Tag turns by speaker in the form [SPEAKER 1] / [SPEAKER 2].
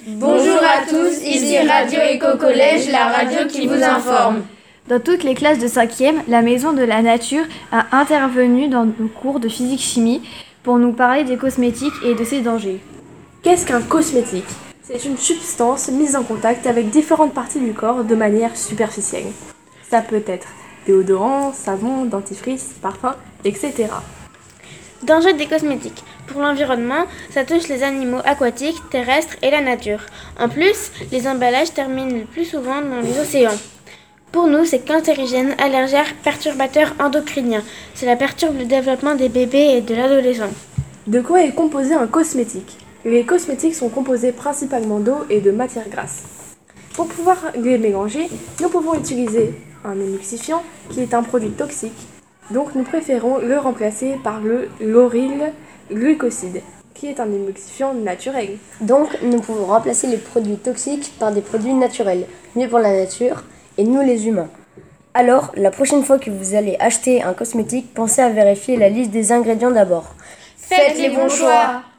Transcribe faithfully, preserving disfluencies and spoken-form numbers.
[SPEAKER 1] Bonjour à tous, ici Radio Éco Collège, la radio qui vous informe.
[SPEAKER 2] Dans toutes les classes de cinquième, la Maison de la Nature a intervenu dans nos cours de physique-chimie pour nous parler des cosmétiques et de ses dangers.
[SPEAKER 3] Qu'est-ce qu'un cosmétique ? C'est une substance mise en contact avec différentes parties du corps de manière superficielle. Ça peut être déodorant, savon, dentifrice, parfum, et cetera.
[SPEAKER 4] Danger des cosmétiques. Pour l'environnement, ça touche les animaux aquatiques, terrestres et la nature. En plus, les emballages terminent le plus souvent dans les océans. Pour nous, c'est cancérigène, allergère, perturbateur endocrinien. Cela perturbe le développement des bébés et de l'adolescent.
[SPEAKER 3] De quoi est composé un cosmétique ? Les cosmétiques sont composés principalement d'eau et de matières grasses. Pour pouvoir les mélanger, nous pouvons utiliser un émulsifiant qui est un produit toxique. Donc nous préférons le remplacer par le lauryl glucoside, qui est un émulsifiant naturel.
[SPEAKER 5] Donc nous pouvons remplacer les produits toxiques par des produits naturels, mieux pour la nature et nous les humains. Alors, la prochaine fois que vous allez acheter un cosmétique, pensez à vérifier la liste des ingrédients d'abord.
[SPEAKER 1] Faites les bons choix.